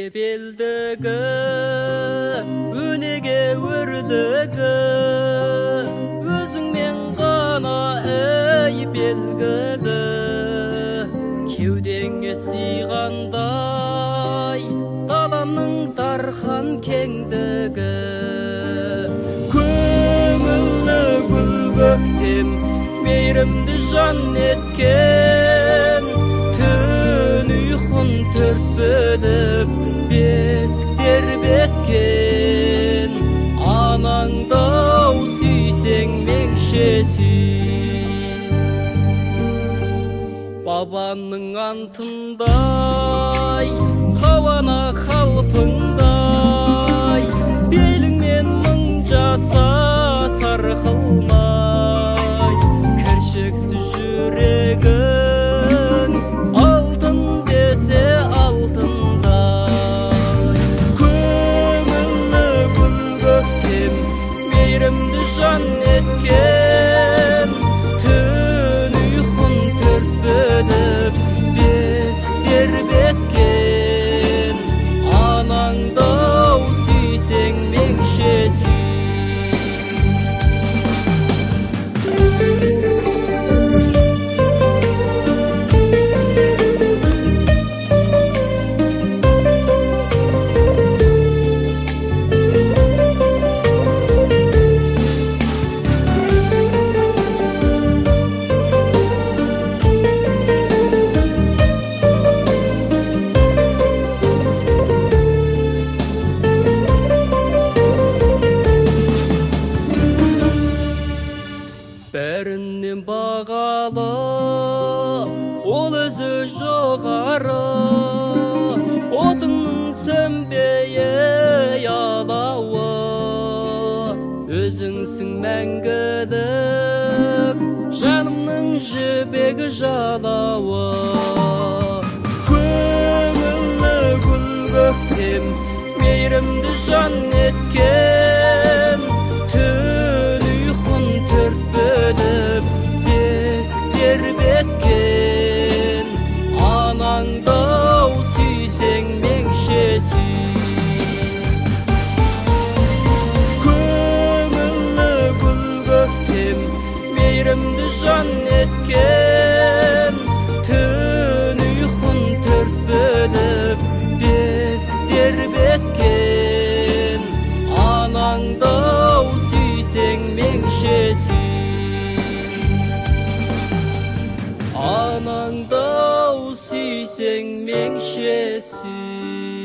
белдігі өнеге өрлігі өзіңмен ғана ей белгілі кеудеңе сыйғандай даламның дархан кеңдігі көңілі гүл көктем мейірімді жан еткен түн ұйқын төрт бөліп бесіктер беткен анаңдау сүйсең меңше сүй бабаның антындай хауана қалпыңдай беліңмен мың жаса сарқылмай кіршіксіз жүрегің алтын десе алтындай көңілі гүл көктем мейірімді жан еткен түн ұйқын төрт бөліп бесіктер беткен анаңдау сүйсең меңше сүй бәрінен бағалы ол өзі жоғары отыңның сөнбей алауы өзіңсің мәңгілік жанымның жібегі жалауы көңілі гүл көктем мейірімді жан еткен түн ұйқын төрт бөліп бесіктер беткен анаңдау сүйсең меңше сүй көңілі гүл көктем мейірімді жан еткен түн ұйқын төрт бөліп бесіктер беткен анаңдау сүйсең меңше сүй анаңдау сүйсең меңше сүй